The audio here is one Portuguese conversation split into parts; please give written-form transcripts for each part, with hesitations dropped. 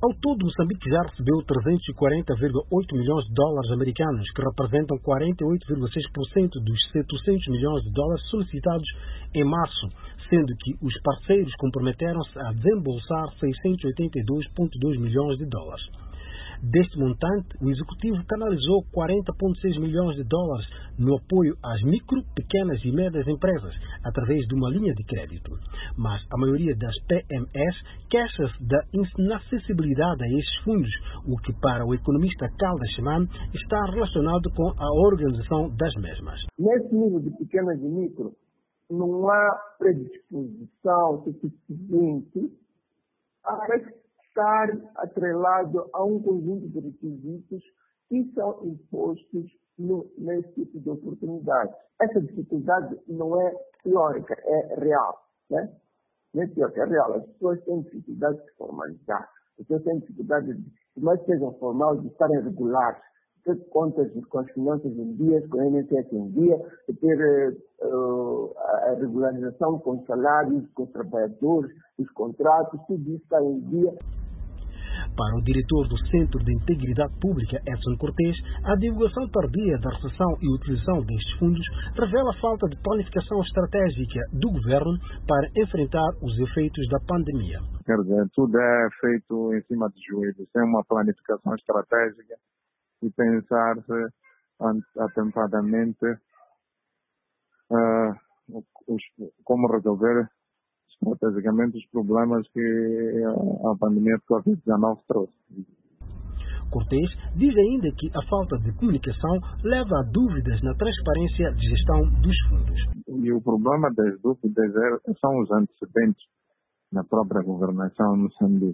Ao todo, Moçambique já recebeu 340,8 milhões de dólares americanos, que representam 48,6% dos 700 milhões de dólares solicitados em março, sendo que os parceiros comprometeram-se a desembolsar 682,2 milhões de dólares. Deste montante, o Executivo canalizou 40,6 milhões de dólares no apoio às micro, pequenas e médias empresas, através de uma linha de crédito. Mas a maioria das PMEs queixa-se da inacessibilidade a estes fundos, o que para o economista Caldas Chamam está relacionado com a organização das mesmas. Nesse nível de pequenas e micro, não há predisposição suficiente a estar atrelado a um conjunto de requisitos que são impostos nesse tipo de oportunidades. Essa dificuldade não é teórica, é real. Né? Não é teórica, é real. As pessoas têm dificuldade de formalizar. As pessoas têm dificuldade de, por mais que sejam formais, de estarem regulares, de ter contas com as finanças em dia, com a INSS em dia, de ter a regularização com os salários, com os trabalhadores, os contratos, tudo isso está em dia. Para o diretor do Centro de Integridade Pública, Edson Cortés, a divulgação tardia da recepção e utilização destes fundos revela a falta de planificação estratégica do governo para enfrentar os efeitos da pandemia. Quer dizer, tudo é feito em cima de joelhos, sem uma planificação estratégica e pensar-se atempadamente como resolver estrategicamente os problemas que a pandemia de Covid-19 trouxe. Cortés diz ainda que a falta de comunicação leva a dúvidas na transparência de gestão dos fundos. E o problema das dúvidas são os antecedentes na própria governação no Moçambique.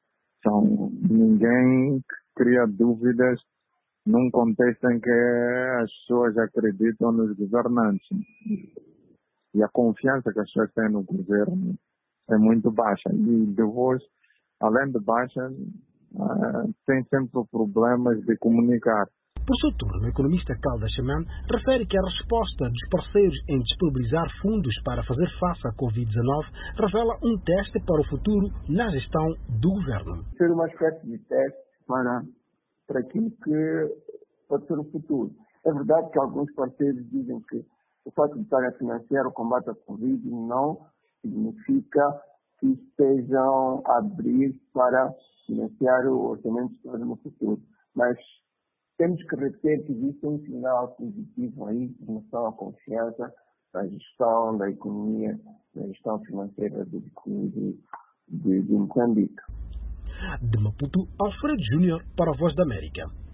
Ninguém cria dúvidas num contexto em que as pessoas acreditam nos governantes. E a confiança que as pessoas têm no governo é muito baixa. E depois, além de baixa, tem sempre problemas de comunicar. Por seu turno, o economista Caldas Chamam refere que a resposta dos parceiros em disponibilizar fundos para fazer face à Covid-19 revela um teste para o futuro na gestão do governo. Ser uma espécie de teste para aquilo que pode ser o futuro. É verdade que alguns parceiros dizem que o fato de estarem a financiar o combate à Covid não significa que estejam a abrir para financiar o orçamento de Estado no futuro. Mas temos que reter que existe um sinal positivo aí em relação à confiança na gestão da economia, na gestão financeira de Moçambique. De Maputo, Alfredo Júnior para a Voz da América.